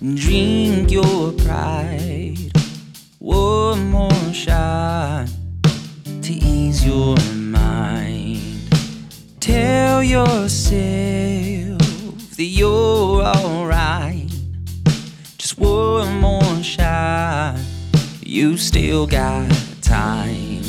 Drink your pride. One more shot to ease your mind. Tell yourself that you're alright. Just one more shot, you still got time.